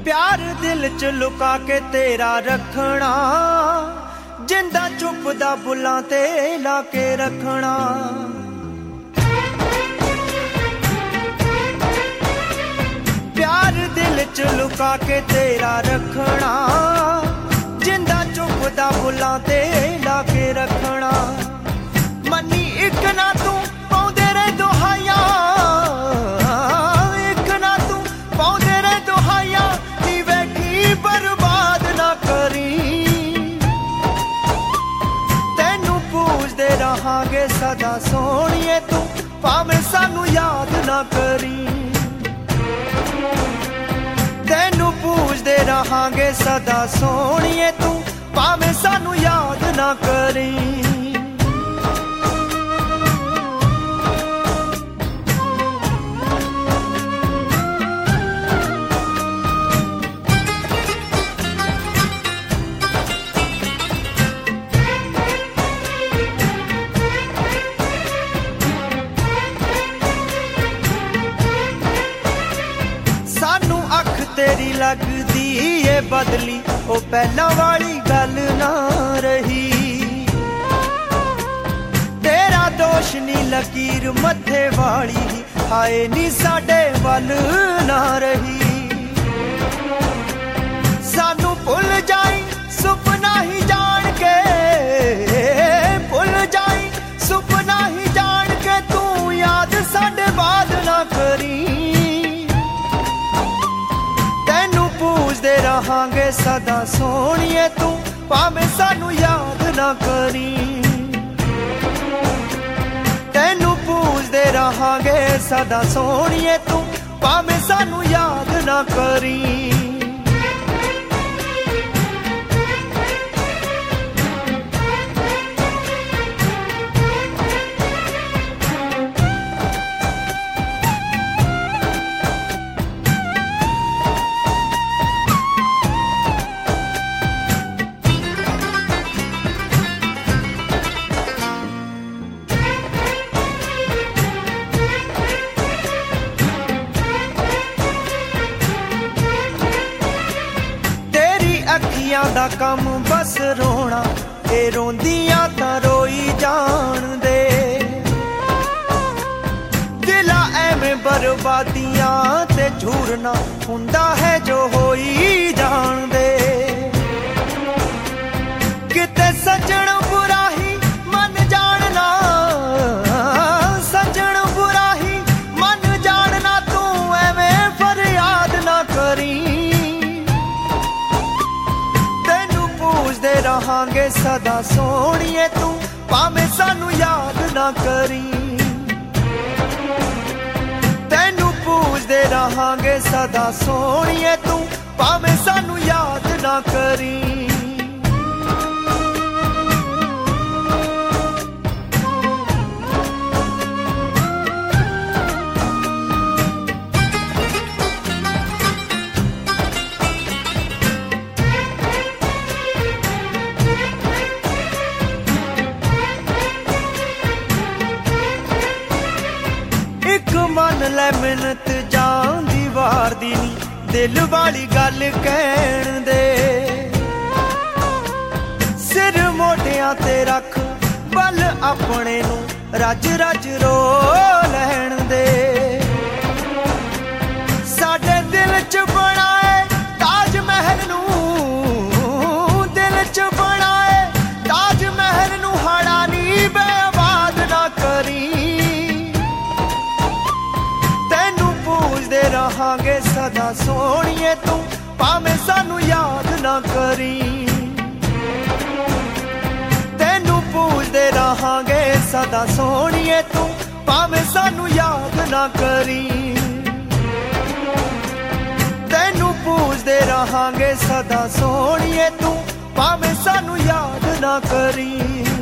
प्यार दिल च लुका के तेरा रखना, जिंदा चुपदा बुलां ते लाके रखना। प्यार दिल च लुका के तेरा रखना, जिंदा चुपदा बुलां ते लाके रखना। मनी इक ना तू पाउंदे रह दुहाइयां, इक ना तू पाउंदे रह दुहाइयां, नी बैठी बर्बाद ना करी। तेनू पूजदे रहांगे सदा सोहणिए तू, भावें सानू याद ना करी। तेनू पूजदे रहांगे सदा सोहणिए तू, भावें सानू याद ना करी। तेरी लगदी ए बदली, ओ पहला वाली गल ना रही। तेरा दोष नी लकीर मथे वाली, हाय नी साडे वल ना रही। सानू भुल जाई सुपना ही जान के, भुल जाई सुपना ही जान के, तू याद साडे बाद ना करी। पूजदे रहांगे सदा सोहणिए तू, भावें सानू याद ना करी। तेनू पूजदे रहांगे सदा सोहणिए तू, भावें सानू याद ना करी। अखियां दा कम बस रोना, ए रोंदियां तां रोई जान दे। दिला एवें बर्बादियां ते झूरना, हुंदा है जो होई जान दे। किते सजण बुरा ही मन जानना, सजण बुरा ही मन जानना, तू एवें फरियाद ना करी। पूजदे रहांगे सदा सोहणिए तू, भावें सानू याद ना करी। तेनू पूजदे रहांगे सदा सोहणिए तू, भावें सानू याद ना करी। मन लै मिन्नत जान दी वार दी नी, दिल वाली गल कहण दे। सिर मोढियां ते रख बल अपने नू, रज रज रो लैण दे। साडे दिल च बनाए ताज महल नू, दिल च बनाए ताज महल नू, हाड़ा नी बेआबाद ना करी। पूजदे रहांगे सदा सोहणिए तू, भावें सानू याद ना करी। तेनू पूजदे रहांगे सदा सोहणिए तू, भावें सानू याद ना करी। तेनू पूजदे रहांगे सदा सोहणिए तू, भावें सानू याद ना करी।